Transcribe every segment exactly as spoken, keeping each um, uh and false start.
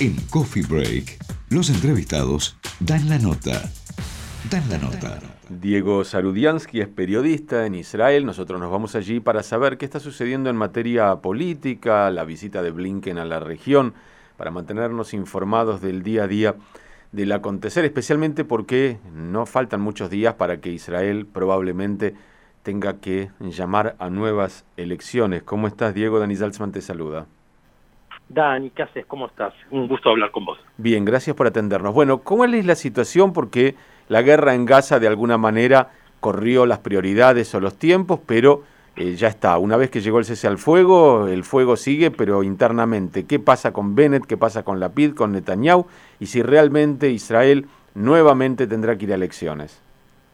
En Coffee Break, los entrevistados dan la nota. Dan la nota. Diego Sarudiansky es periodista en Israel. Nosotros nos vamos allí para saber qué está sucediendo en materia política, la visita de Blinken a la región, para mantenernos informados del día a día del acontecer, especialmente porque no faltan muchos días para que Israel probablemente tenga que llamar a nuevas elecciones. ¿Cómo estás, Diego? Dani Zaltzman te saluda. Dani, ¿qué haces? ¿Cómo estás? Un gusto hablar con vos. Bien, gracias por atendernos. Bueno, ¿cómo es la situación? Porque la guerra en Gaza de alguna manera corrió las prioridades o los tiempos, pero eh, ya está. Una vez que llegó el cese al fuego, el fuego sigue, pero internamente. ¿Qué pasa con Bennett? ¿Qué pasa con Lapid, con Netanyahu? Y si realmente Israel nuevamente tendrá que ir a elecciones.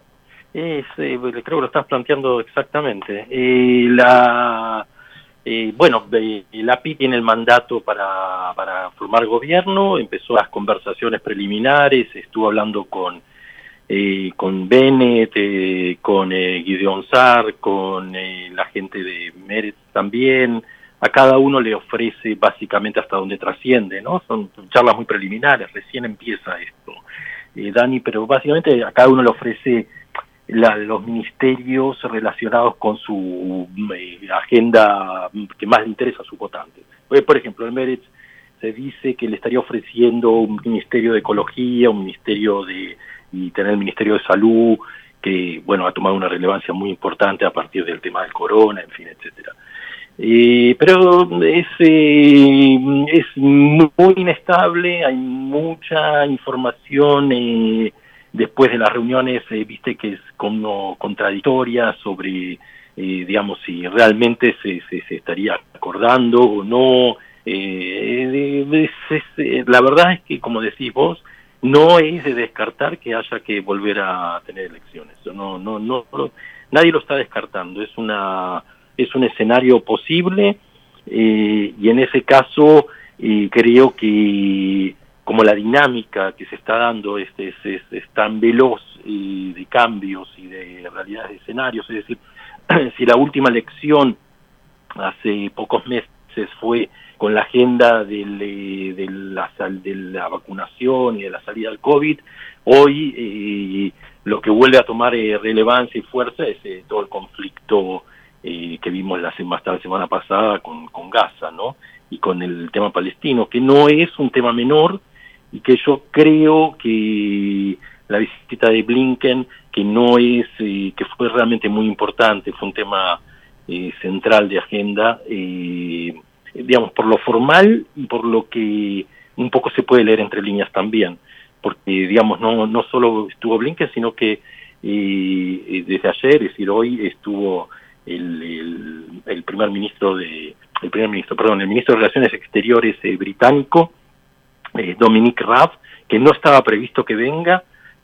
Es, eh, creo que lo estás planteando exactamente. Eh, la... Eh, bueno, eh, el A P I tiene el mandato para, para formar gobierno, empezó las conversaciones preliminares, estuvo hablando con eh, con Bennett, eh, con eh, Gideon Sa'ar, con eh, la gente de Meretz también. A cada uno le ofrece básicamente hasta donde trasciende, ¿no? Son charlas muy preliminares, recién empieza esto, eh, Dani, pero básicamente a cada uno le ofrece La, los ministerios relacionados con su eh, agenda que más le interesa a sus votantes. Por ejemplo, en Meretz se dice que le estaría ofreciendo un ministerio de ecología, un ministerio de y tener el ministerio de salud, que bueno ha tomado una relevancia muy importante a partir del tema del corona, en fin, etcétera. Eh, pero es eh, es muy inestable, hay mucha información eh, después de las reuniones, eh, viste que es como contradictoria sobre, eh, digamos, si realmente se, se, se estaría acordando o no. Eh, es, es, es, la verdad es que, como decís vos, no es de descartar que haya que volver a tener elecciones. No, no, no, no nadie lo está descartando. Es una, es un escenario posible eh, y en ese caso eh, creo que como la dinámica que se está dando es, es, es, es tan veloz eh, de cambios y de realidades de escenarios, es decir, si la última elección hace pocos meses fue con la agenda del, de, la, de la vacunación y de la salida del COVID, hoy eh, lo que vuelve a tomar eh, relevancia y fuerza es eh, todo el conflicto eh, que vimos la, hasta la semana pasada con, con Gaza, ¿no? Y con el tema palestino, que no es un tema menor, y que yo creo que la visita de Blinken, que no es, eh, que fue realmente muy importante, fue un tema eh, central de agenda, eh, digamos, por lo formal y por lo que un poco se puede leer entre líneas también, porque, digamos, no no solo estuvo Blinken, sino que eh, desde ayer, es decir, hoy estuvo el, el, el primer ministro de, el primer ministro, perdón, el ministro de Relaciones Exteriores eh, británico, Eh, Dominic Raab, que no estaba previsto que venga,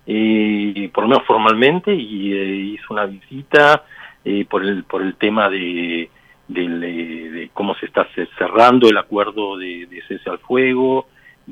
eh, por lo menos formalmente, y eh, hizo una visita eh, por el por el tema de, de, de, de cómo se está cerrando el acuerdo de, de cese al fuego,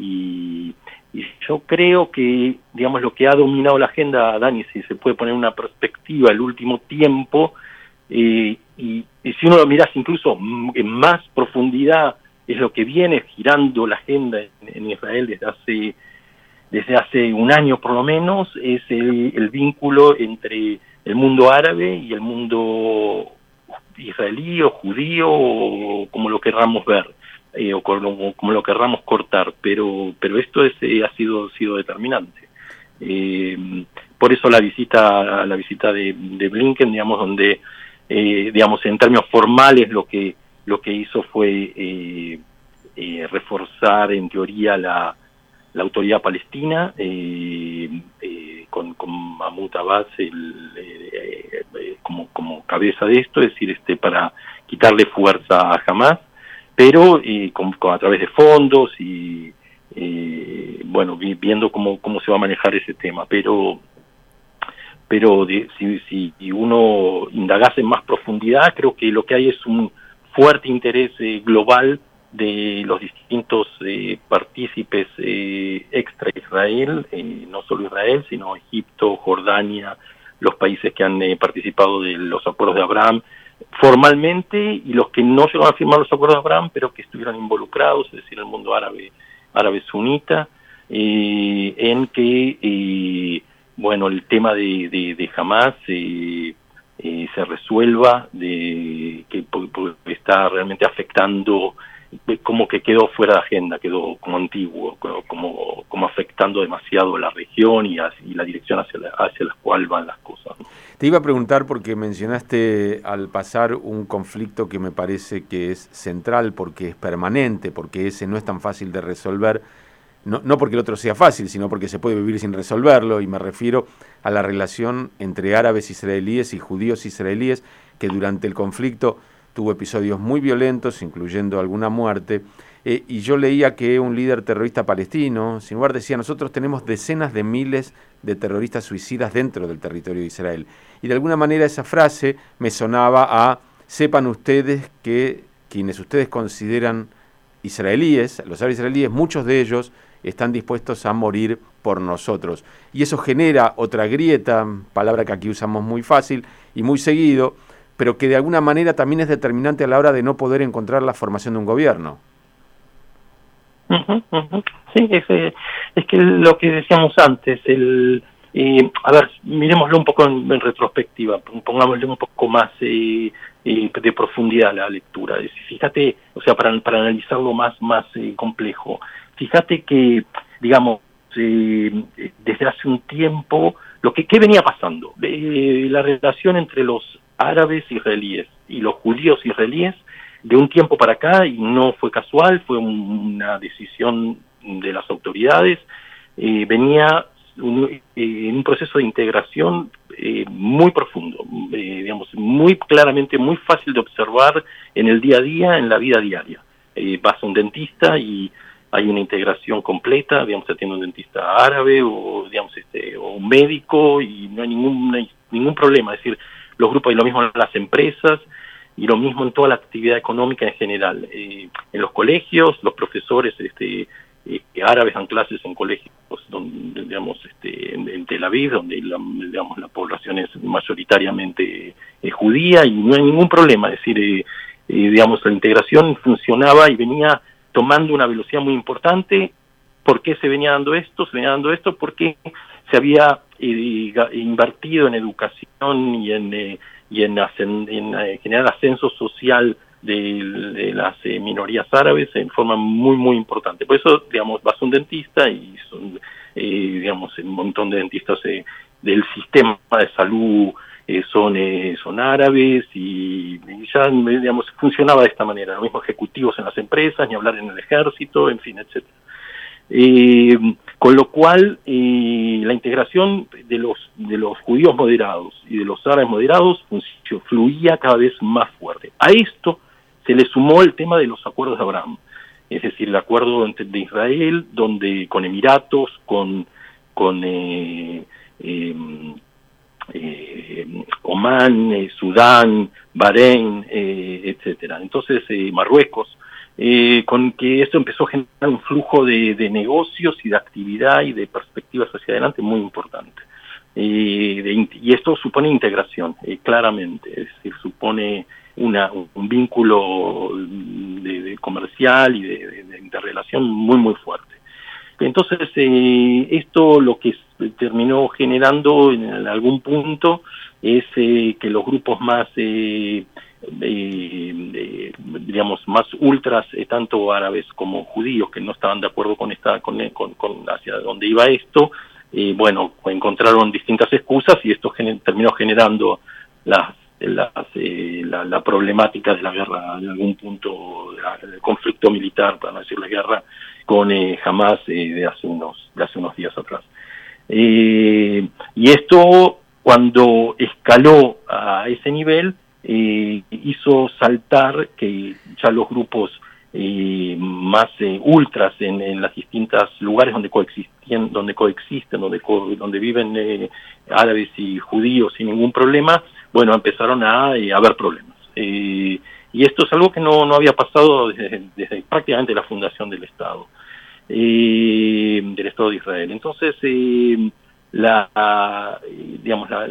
y, y yo creo que, digamos, lo que ha dominado la agenda, Dani, si se puede poner una perspectiva, el último tiempo, eh, y, y si uno lo mirás incluso en más profundidad, es lo que viene girando la agenda en, en Israel desde hace desde hace un año por lo menos, es el, el vínculo entre el mundo árabe y el mundo israelí o judío, o como lo querramos ver, eh, o como, como lo querramos cortar, pero pero esto es, eh, ha sido sido determinante. Eh, por eso la visita la visita de, de Blinken, digamos, donde eh, digamos en términos formales lo que lo que hizo fue eh, eh, reforzar en teoría la, la autoridad palestina eh, eh, con, con Mahmoud Abbas el, eh, eh, como, como cabeza de esto, es decir, este para quitarle fuerza a Hamas, pero eh, con, con, a través de fondos y eh, bueno, viendo cómo, cómo se va a manejar ese tema, pero pero de, si, si uno indagase en más profundidad, creo que lo que hay es un fuerte interés eh, global de los distintos eh, partícipes eh, extra Israel, eh, no solo Israel, sino Egipto, Jordania, los países que han eh, participado de los acuerdos de Abraham formalmente, y los que no llegaron a firmar los acuerdos de Abraham, pero que estuvieron involucrados, es decir, el mundo árabe árabe sunita, eh, en que, eh, bueno, el tema de, de, de Hamas eh, eh, se resuelva, de que está realmente afectando, como que quedó fuera de agenda, quedó como antiguo, como, como afectando demasiado la región y, así, y la dirección hacia la, hacia la cual van las cosas. Te iba a preguntar porque mencionaste al pasar un conflicto que me parece que es central, porque es permanente, porque ese no es tan fácil de resolver, no, no porque el otro sea fácil, sino porque se puede vivir sin resolverlo, y me refiero a la relación entre árabes israelíes y judíos israelíes, que durante el conflicto tuvo episodios muy violentos, incluyendo alguna muerte, eh, y yo leía que un líder terrorista palestino, Sinwar, decía: nosotros tenemos decenas de miles de terroristas suicidas dentro del territorio de Israel. Y de alguna manera esa frase me sonaba a: sepan ustedes que quienes ustedes consideran israelíes, los árabes israelíes, muchos de ellos están dispuestos a morir por nosotros. Y eso genera otra grieta, palabra que aquí usamos muy fácil y muy seguido, pero que de alguna manera también es determinante a la hora de no poder encontrar la formación de un gobierno. Uh-huh, uh-huh. Sí, es, es que lo que decíamos antes, el eh, a ver, miremoslo un poco en, en retrospectiva, pongámosle un poco más eh, eh, de profundidad a la lectura. Es, fíjate, o sea, para, para analizarlo más, más eh, complejo, fíjate que, digamos, eh, desde hace un tiempo, lo que ¿qué venía pasando? Eh, la relación entre los árabes israelíes y los judíos israelíes de un tiempo para acá, y no fue casual, fue un, una decisión de las autoridades, eh, venía un, eh, en un proceso de integración eh, muy profundo, eh, digamos, muy claramente, muy fácil de observar en el día a día, en la vida diaria. Eh, vas a un dentista y hay una integración completa, digamos, se atiende un dentista árabe o, digamos, este, o un médico, y no hay ningún, no hay ningún problema. Es decir, los grupos, y lo mismo en las empresas, y lo mismo en toda la actividad económica en general. Eh, en los colegios, los profesores este, eh, árabes dan clases en colegios, donde, digamos, este, en, en Tel Aviv, donde la, digamos, la población es mayoritariamente eh, judía, y no hay ningún problema. Es decir, eh, eh, digamos, la integración funcionaba y venía tomando una velocidad muy importante. ¿Por qué se venía dando esto? Se venía dando esto porque se había eh, invertido en educación y en, eh, y en, en, en eh, generar ascenso social de, de las eh, minorías árabes en forma muy, muy importante. Por eso, digamos, vas a un dentista y son, eh, digamos, un montón de dentistas eh, del sistema de salud eh, son, eh, son árabes, y, y ya, digamos, funcionaba de esta manera. Lo mismo ejecutivos en las empresas, ni hablar en el ejército, en fin, etcétera. Eh, con lo cual eh, la integración de los de los judíos moderados y de los árabes moderados fluía cada vez más fuerte. A esto se le sumó el tema de los acuerdos de Abraham, es decir, el acuerdo entre, de Israel, donde con Emiratos, con con eh, eh, eh, Omán, eh, Sudán, Bahrein, eh, etcétera. Entonces eh, Marruecos. Eh, con que esto empezó a generar un flujo de, de negocios y de actividad y de perspectivas hacia adelante muy importante. Eh, de, y esto supone integración, eh, claramente, es decir, supone una, un vínculo de, de comercial y de, de, de interrelación muy, muy fuerte. Entonces, eh, esto lo que terminó generando en algún punto es eh, que los grupos más... Eh, Eh, eh, digamos, más ultras, eh, tanto árabes como judíos, que no estaban de acuerdo con esta con, con, con hacia dónde iba esto, eh, bueno, encontraron distintas excusas, y esto gener, terminó generando las, las, eh, la, la problemática de la guerra, en algún punto del conflicto militar, para no decir la guerra, con eh, Hamas eh, de hace unos de hace unos días atrás. Eh, y esto, cuando escaló a ese nivel, Eh, hizo saltar que ya los grupos eh, más eh, ultras en, en las distintas lugares donde coexisten, donde coexisten, donde, co donde viven eh, árabes y judíos sin ningún problema, bueno, empezaron a eh, haber problemas. Eh, y esto es algo que no, no había pasado desde, desde prácticamente la fundación del Estado, eh, del Estado de Israel. Entonces, eh, la, digamos, la...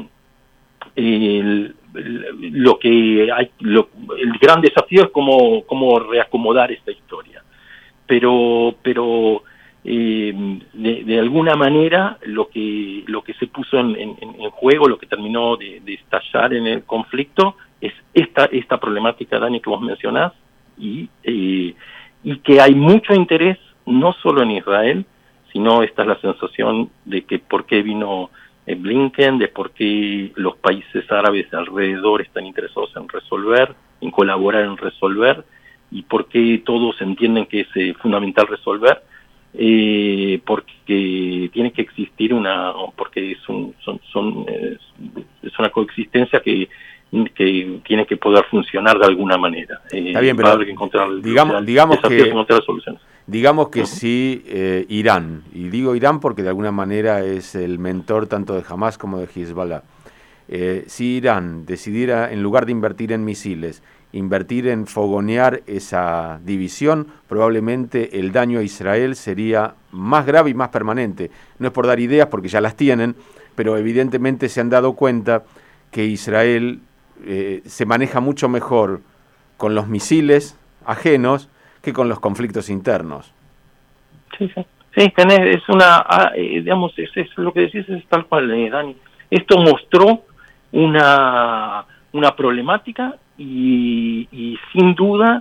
El, lo que hay, lo, el gran desafío es cómo, cómo reacomodar esta historia. pero pero eh, de, de alguna manera lo que lo que se puso en, en, en juego, lo que terminó de, de estallar en el conflicto, es esta esta problemática, Dani, que vos mencionás, y eh, y que hay mucho interés no solo en Israel, sino esta es la sensación de que por qué vino Blinken, de por qué los países árabes alrededor están interesados en resolver, en colaborar en resolver, y por qué todos entienden que es eh, fundamental resolver, eh, porque tiene que existir una, porque es, un, son, son, es, es una coexistencia que que tiene que poder funcionar de alguna manera. Eh, Está bien, pero que encontrar, digamos, el, digamos que, que encontrar soluciones. Digamos que uh-huh. si eh, Irán, y digo Irán porque de alguna manera es el mentor tanto de Hamas como de Hezbollah, eh, si Irán decidiera, en lugar de invertir en misiles, invertir en fogonear esa división, probablemente el daño a Israel sería más grave y más permanente. No es por dar ideas porque ya las tienen, pero evidentemente se han dado cuenta que Israel eh, se maneja mucho mejor con los misiles ajenos que con los conflictos internos. Sí, sí, sí, tenés, es una, eh, digamos, es, es lo que decís es tal cual, eh, Dani. Esto mostró una, una problemática y, y sin duda,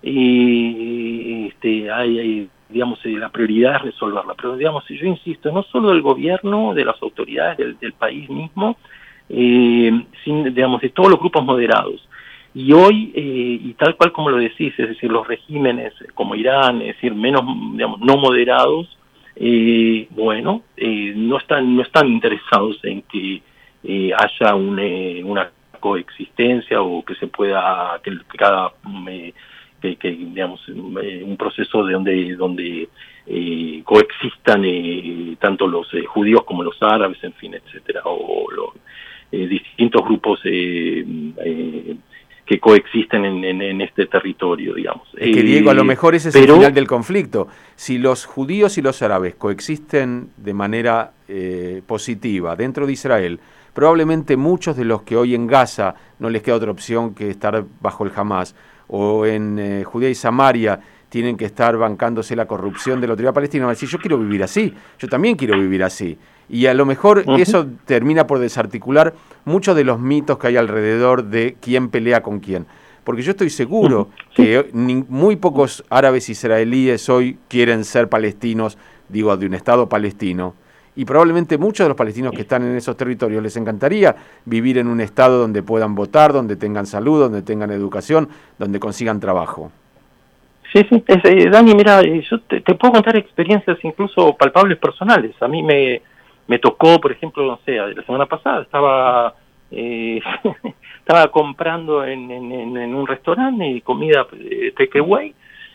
eh, este, hay, hay, digamos, eh, la prioridad es resolverla. Pero, digamos, yo insisto, no solo del gobierno, de las autoridades, del, del país mismo, eh, sin, digamos, de todos los grupos moderados. Y hoy, eh, y tal cual como lo decís, es decir, los regímenes como Irán, es decir, menos, digamos, no moderados, eh, bueno, eh, no están no están interesados en que eh, haya un, eh, una coexistencia o que se pueda, que cada, eh, que, que digamos, eh, un proceso de donde donde eh, coexistan eh, tanto los eh, judíos como los árabes, en fin, etcétera, o los eh, distintos grupos eh, eh, que coexisten en, en, en este territorio, digamos. Es que, Diego, a lo mejor ese es pero, el final del conflicto. Si los judíos y los árabes coexisten de manera eh, positiva dentro de Israel, probablemente muchos de los que hoy en Gaza no les queda otra opción que estar bajo el Hamas, o en eh, Judea y Samaria tienen que estar bancándose la corrupción de la autoridad palestina, van a decir, yo quiero vivir así, yo también quiero vivir así. Y a lo mejor uh-huh. eso termina por desarticular muchos de los mitos que hay alrededor de quién pelea con quién. Porque yo estoy seguro uh-huh. que ni, muy pocos árabes israelíes hoy quieren ser palestinos, digo, de un Estado palestino. Y probablemente muchos de los palestinos que están en esos territorios les encantaría vivir en un Estado donde puedan votar, donde tengan salud, donde tengan educación, donde consigan trabajo. Sí, sí, es, eh, Dani, mira, yo te, te puedo contar experiencias incluso palpables personales. A mí me... Me tocó, por ejemplo, no sé, la semana pasada estaba eh, estaba comprando en, en, en un restaurante comida eh, takeaway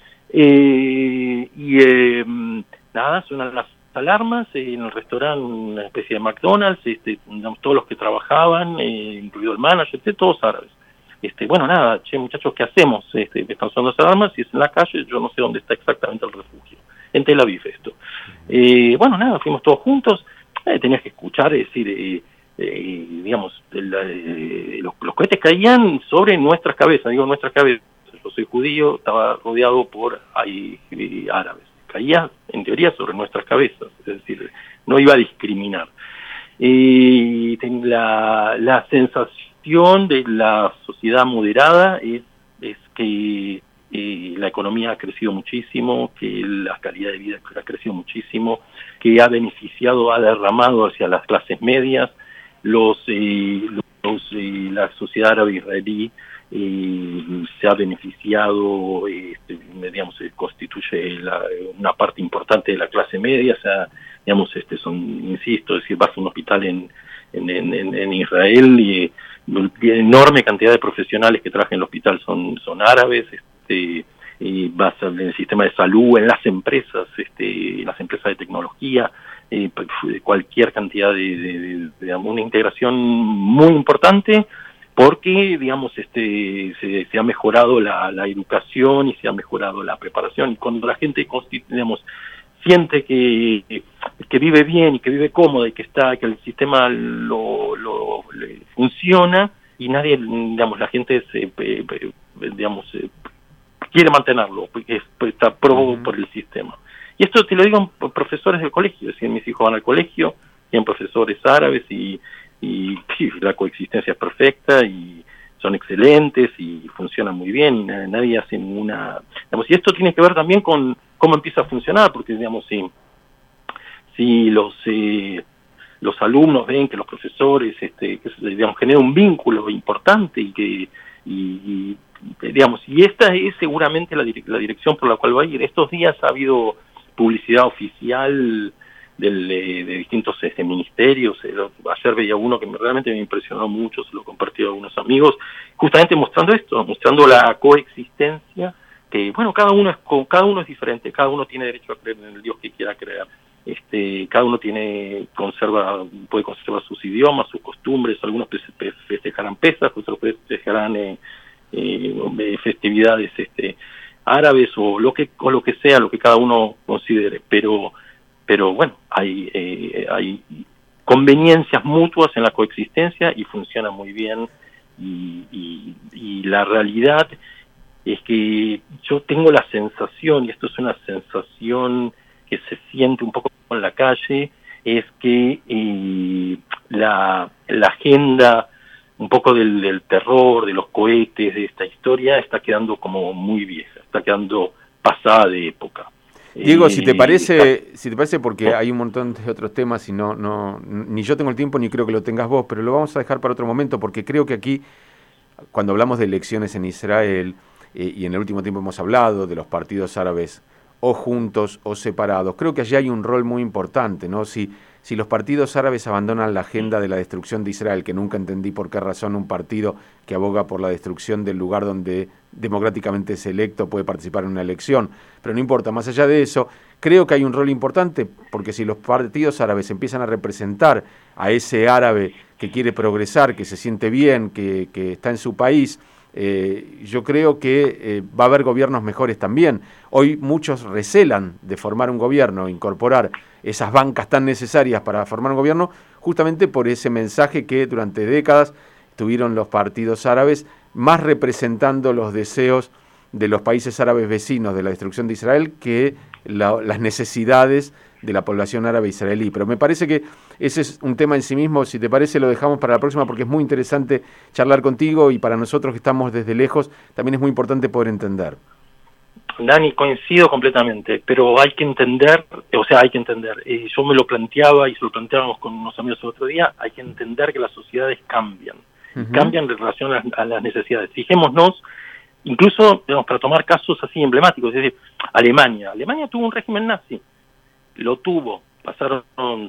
eh, y eh, nada, suenan las alarmas eh, en el restaurante, una especie de McDonald's, este, todos los que trabajaban, eh, incluido el manager, este, todos árabes. Este, bueno, nada, che, muchachos, ¿qué hacemos? Este, están sonando las alarmas y es en la calle, yo no sé dónde está exactamente el refugio. En Tel Aviv esto. Eh, bueno, nada, fuimos todos juntos. Eh, tenías que escuchar, es decir, eh, eh, digamos, el, eh, los, los cohetes caían sobre nuestras cabezas, digo nuestras cabezas. Yo soy judío, estaba rodeado por hay, eh, árabes. Caía, en teoría, sobre nuestras cabezas, es decir, no iba a discriminar. Eh, la, la sensación de la sociedad moderada es, es que eh, la economía ha crecido muchísimo, que la calidad de vida ha crecido muchísimo, que ha beneficiado, ha derramado hacia las clases medias, los, eh, los eh, la sociedad árabe israelí eh, se ha beneficiado, eh, digamos, se constituye la, una parte importante de la clase media, o sea, digamos, este, son, insisto, es decir, vas a un hospital en, en, en, en Israel y una enorme cantidad de profesionales que trabajan en el hospital son, son árabes, este, y vas en el sistema de salud, en las empresas, este, en las empresas de tecnología, eh, cualquier cantidad de, de, de, de una integración muy importante, porque, digamos, este, se, se ha mejorado la, la educación y se ha mejorado la preparación, y cuando la gente, digamos, siente que, que vive bien y que vive cómoda y que está, que el sistema lo, lo, lo funciona y nadie, digamos, la gente se, digamos, quiere mantenerlo, porque es, pues, está pro uh-huh. por el sistema. Y esto te lo digo a profesores del colegio, es decir, mis hijos van al colegio, tienen profesores árabes y, y sí, la coexistencia es perfecta y son excelentes y funcionan muy bien y nadie hace ninguna... Digamos, y esto tiene que ver también con cómo empieza a funcionar, porque digamos, si, si los eh, los alumnos ven que los profesores este, que, digamos, generan un vínculo importante y que... Y, y, digamos, y esta es seguramente la, direc- la dirección por la cual va a ir. Estos días ha habido publicidad oficial del, de, de distintos este, ministerios. Eh, ayer veía uno que me, realmente me impresionó mucho, se lo compartí a algunos amigos, justamente mostrando esto, mostrando la coexistencia, que bueno, cada uno es cada uno es diferente, cada uno tiene derecho a creer en el Dios que quiera creer. Este, cada uno tiene conserva puede conservar sus idiomas, sus costumbres, algunos festejarán Pesaj, otros festejarán eh, eh, festividades este, árabes o lo que o lo que sea, lo que cada uno considere, pero pero bueno, hay eh, hay conveniencias mutuas en la coexistencia y funciona muy bien y, y, y la realidad es que yo tengo la sensación, y esto es una sensación que se siente un poco en la calle, es que eh, la, la agenda un poco del, del terror, de los cohetes, de esta historia, está quedando como muy vieja, está quedando pasada de época. Diego, eh, si te parece, si te parece, porque hay un montón de otros temas y no, no, ni yo tengo el tiempo ni creo que lo tengas vos, pero lo vamos a dejar para otro momento, porque creo que aquí, cuando hablamos de elecciones en Israel, eh, y en el último tiempo hemos hablado de los partidos árabes o juntos o separados, creo que allí hay un rol muy importante, ¿no? Si, si los partidos árabes abandonan la agenda de la destrucción de Israel, que nunca entendí por qué razón un partido que aboga por la destrucción del lugar donde democráticamente es electo puede participar en una elección, pero no importa, más allá de eso, creo que hay un rol importante, porque si los partidos árabes empiezan a representar a ese árabe que quiere progresar, que se siente bien, que, que está en su país, Eh, yo creo que eh, va a haber gobiernos mejores también. Hoy muchos recelan de formar un gobierno, incorporar esas bancas tan necesarias para formar un gobierno, justamente por ese mensaje que durante décadas tuvieron los partidos árabes, más representando los deseos de los países árabes vecinos de la destrucción de Israel que la, las necesidades de la población árabe israelí. Pero me parece que ese es un tema en sí mismo. Si te parece, lo dejamos para la próxima, porque es muy interesante charlar contigo y para nosotros que estamos desde lejos también es muy importante poder entender. Dani, coincido completamente, pero hay que entender, o sea, hay que entender, eh, yo me lo planteaba y se lo planteábamos con unos amigos el otro día, hay que entender que las sociedades cambian, uh-huh. cambian en relación a, a las necesidades. Fijémonos, incluso digamos, para tomar casos así emblemáticos, es decir, Alemania, Alemania tuvo un régimen nazi, lo tuvo, pasaron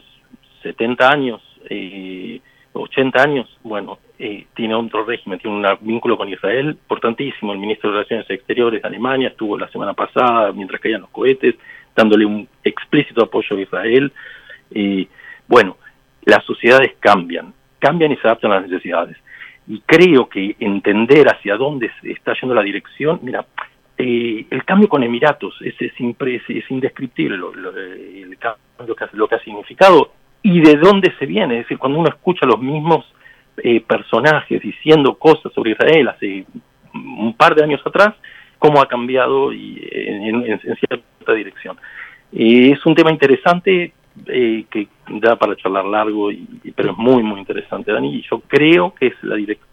setenta años, eh, ochenta años, bueno, eh, tiene otro régimen, tiene un vínculo con Israel importantísimo. El ministro de Relaciones Exteriores de Alemania estuvo la semana pasada, mientras caían los cohetes, dándole un explícito apoyo a Israel. Eh, bueno, las sociedades cambian, cambian y se adaptan a las necesidades. Y creo que entender hacia dónde está yendo la dirección, mira, Eh, el cambio con Emiratos es, es, impre, es, es indescriptible lo, lo, el cambio que, lo que ha significado y de dónde se viene. Es decir, cuando uno escucha a los mismos eh, personajes diciendo cosas sobre Israel hace un par de años atrás, cómo ha cambiado y, en, en, en cierta dirección. Eh, es un tema interesante eh, que da para charlar largo, y, pero es muy, muy interesante, Dani, y yo creo que es la dirección.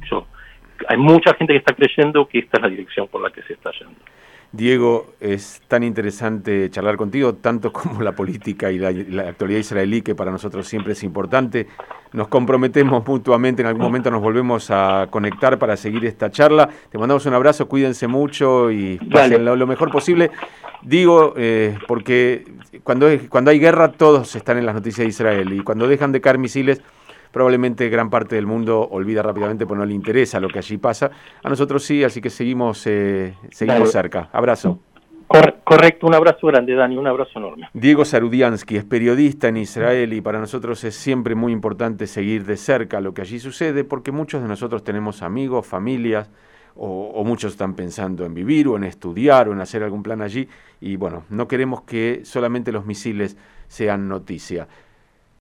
Hay mucha gente que está creyendo que esta es la dirección por la que se está yendo. Diego, es tan interesante charlar contigo, tanto como la política y la, la actualidad israelí, que para nosotros siempre es importante. Nos comprometemos mutuamente, en algún momento nos volvemos a conectar para seguir esta charla. Te mandamos un abrazo, cuídense mucho y pasen lo, lo mejor posible. Digo, eh, porque cuando, es, cuando hay guerra todos están en las noticias de Israel, y cuando dejan de caer misiles, probablemente gran parte del mundo olvida rápidamente porque no le interesa lo que allí pasa. A nosotros sí, así que seguimos eh, seguimos cerca. Abrazo. Cor- correcto, un abrazo grande, Dani, un abrazo enorme. Diego Sarudiansky es periodista en Israel y para nosotros es siempre muy importante seguir de cerca lo que allí sucede, porque muchos de nosotros tenemos amigos, familias, o, o muchos están pensando en vivir o en estudiar o en hacer algún plan allí, y bueno, no queremos que solamente los misiles sean noticia.